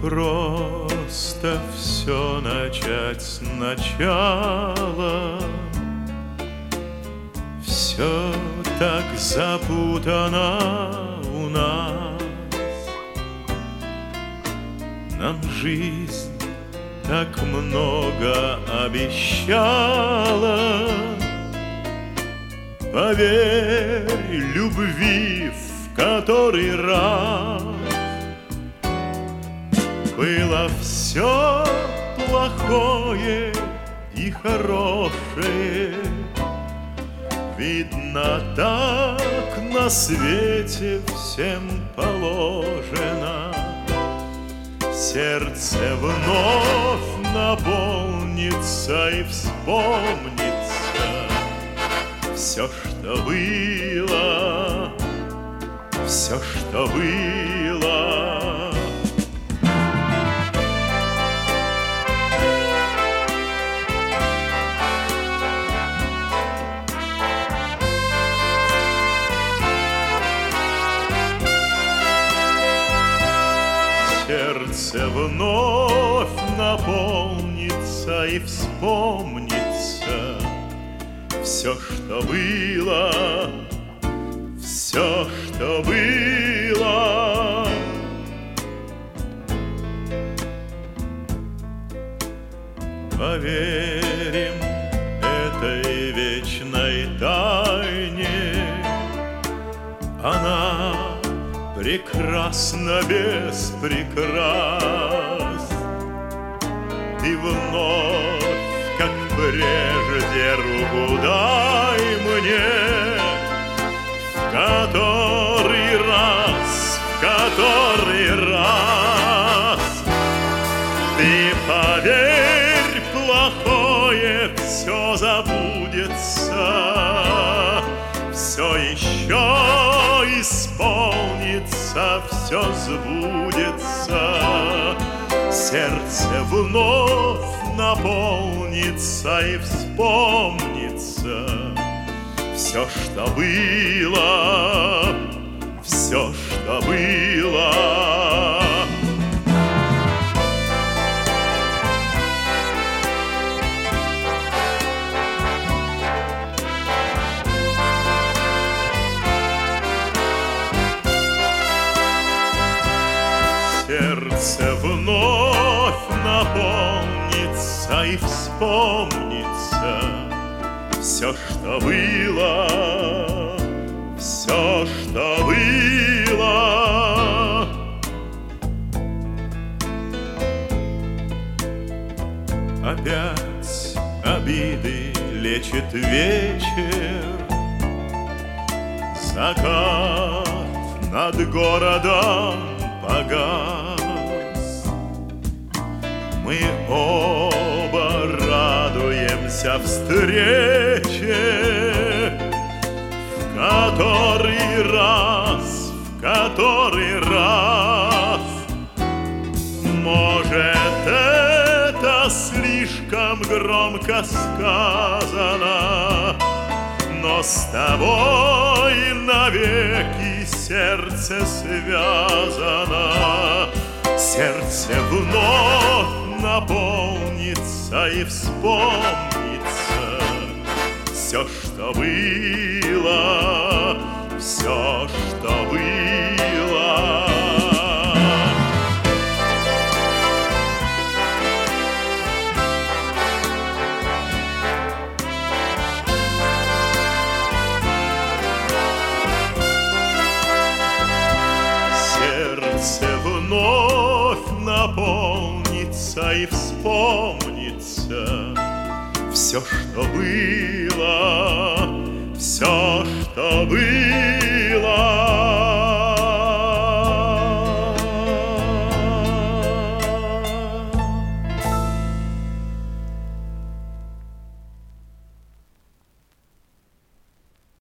просто все начать сначала. Все так запутано у нас. Нам жизнь так много обещала. Поверь любви в который раз было все плохое и хорошее. Видно, так на свете всем положено. Сердце вновь наполнится и вспомнится все, что было, все, что было. Сердце вновь наполнится и вспомнится все, что было, все, что было. Поверим этой вечной тайне, она прекрасна без прикрас. И вновь, как прежде, руку дай мне, в который раз ты поверь, плохое все забудется, все еще исполнится, все сбудется. Сердце вновь наполнится и вспомнится все, что было, все, что было. Сердце вновь наполнится и вспомнится все, что было, все, что было. Опять обиды лечит вечер, закат над городом погас. Мы оба радуемся встрече, в который раз. Может, это слишком громко сказано, но с тобой навеки сердце связано. Сердце вновь наполнится и вспомнится все, что было, все, что было. Сердце вновь наполнится и вспомнится все, что было, все, что было.